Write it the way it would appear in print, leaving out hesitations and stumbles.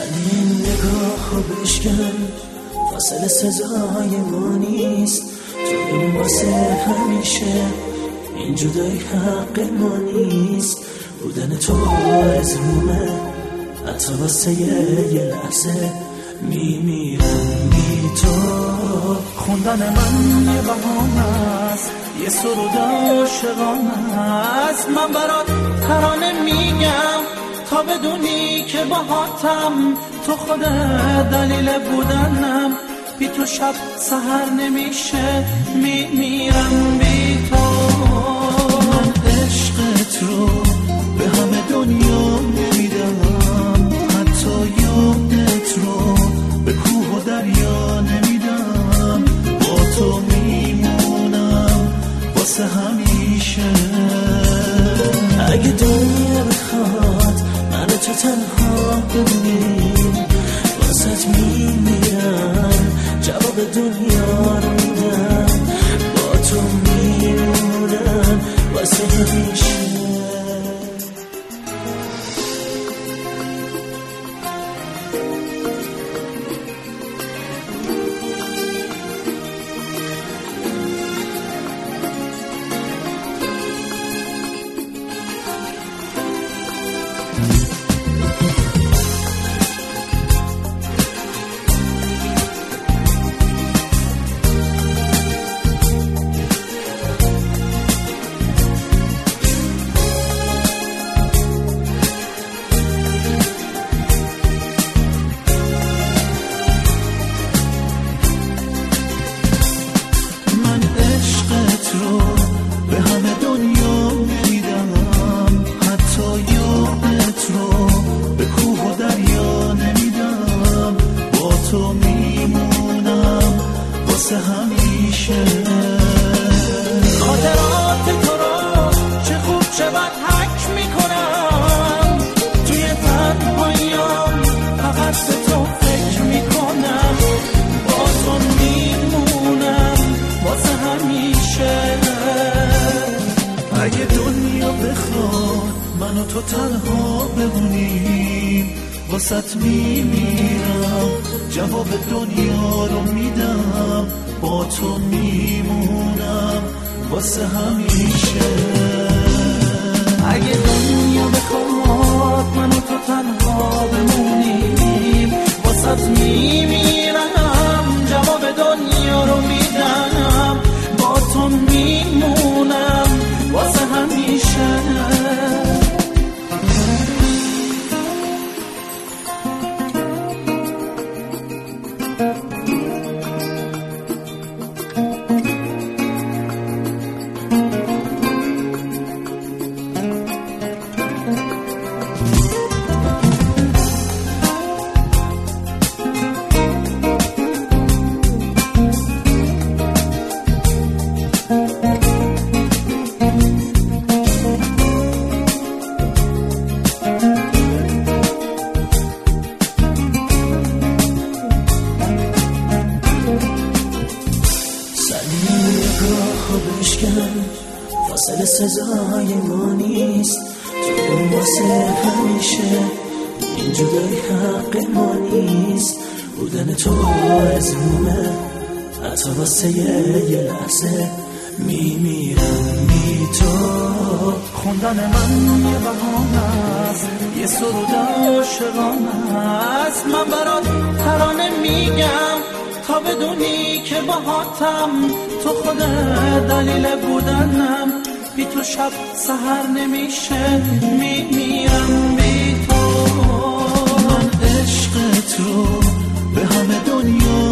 این نگاه بشکن، فاصله سزای ما نیست. تو واسه همیشه، این جدایی حق ما نیست. بودن تو آرزومه، حتی واسه یه لحظه میمیرم بی تو. خوندن من یه بهانه است، یه سرود عاشقانه است. من برات ترانه میگم تا بدونی که باهاتم. تو خود دلیل بودنم، بی تو شب سحر نمیشه، میمیرم بی تو. من عشقت رو به همه دنیا نمیدم، حتی یادت رو به کوه و دریا نمیدم. با تو میمونم واسه همیشه. اگه دنیا بخواد من تو تنها بمونیم، واسه میمیرم، جواب دنیا رو میدم. با تو میمونم واسه همیشه. تو میمونم واسه همیشه. خاطرات تو رو چه خوب شود حک میکنم، توی تنهاییام فقط به تو فکر میکنم. با تو میمونم واسه همیشه. اگه دنیا بخواد من و تو تنها بمونیم، واسط میمیرم، جواب دنیا رو میدم. با تو میمونم واسه همیشه. اگه دنیا بخواد من و تو تنها بمونیم، واسط میمیرم، جواب دنیا رو میدم. با تو میمونم واسه همیشه. فاصله سزای ما نیست. تو واسه همیشه، این جدایی حق ما نیست. بودن تو آرزومه، حتی واسه یه لحظه میمیرم بی تو. خوندن من یه بهانه است، یه سرود عاشقانه است. من برات ترانه میگم تا بدونی که باهاتم. تو خود دلیل بودنم، بی تو شب سحر نمیشه، میمیرم بی تو. من عشقت رو به همه دنیا